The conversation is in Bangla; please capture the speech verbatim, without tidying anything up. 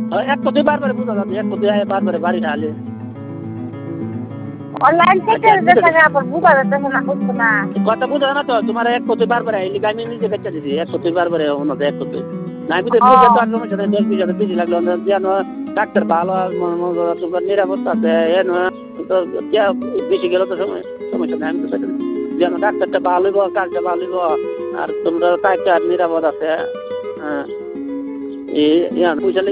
এক কথায় বারবার বুঝা যাচ্ছে, এক কথায় বারবার বাড়ি ঢালে অনলাইন থেকে দেখে আবার বুঝা যাচ্ছে না, বুঝছো না কথা বুঝা না তো তোমার এক কথায় বারবার আইলি আমি নিজে বেচা দিছি এক কথায় বারবার অন্য এক কথায় না আমি তো বুঝে তো আর সমস্যা নেই, দশ বিশ হাজার বেশি লাগলো যেন ডাক্তার ভালো তোমার নিরাপত্তা আছে এন বেশি গেলে তো সমস্যা নেই, আমি তো যেন ডাক্তারটা ভালো হইব, কাজটা ভালো হইব আর তোমরা টাইপটা নিরাপদ আছে। হ্যাঁ এই পয়সা